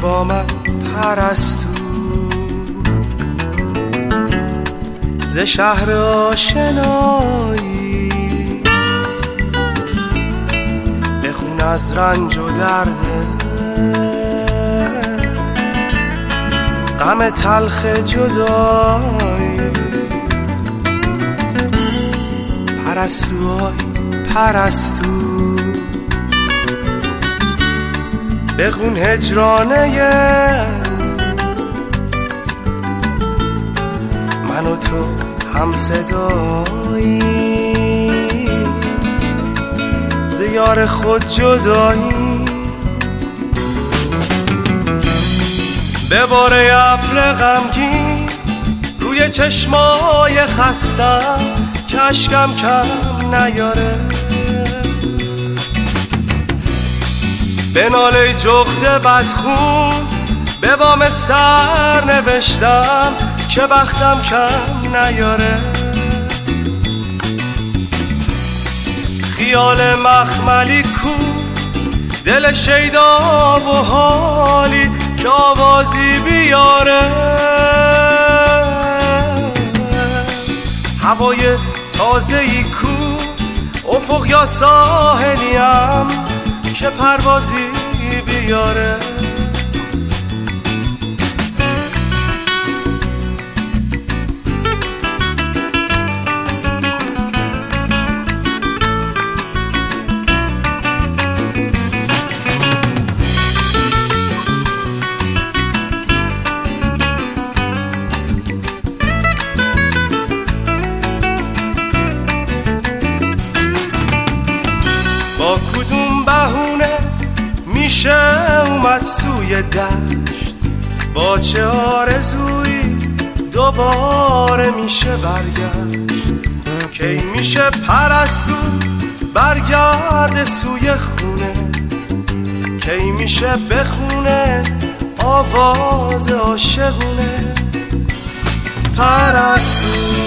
با من پرستو، ز شهر آشنایی بخون از رنج و درده، غم تلخ جدایی. پرستوهای پرستو بخون هجرانه من و تو هم صدایی، ز یار خود جدایی. به باره ابر غمگین روی چشمای خستم که اشکم کم نیاره، به ناله جغد بدخون به بام سر نوشتم که بختم کم نیاره. خیال مخملی کو دل شیدا و حالی که آوازی بیاره، هوای تازه‌ای کو افق یا ساحلیم که پروازی بیاره. با کدوم بهونه میشه اومد سوی دشت، با چه آرزویی دوباره میشه برگشت، کی میشه پرستو برگرد سوی خونه، کی میشه بخونه آواز عاشقونه. پرستو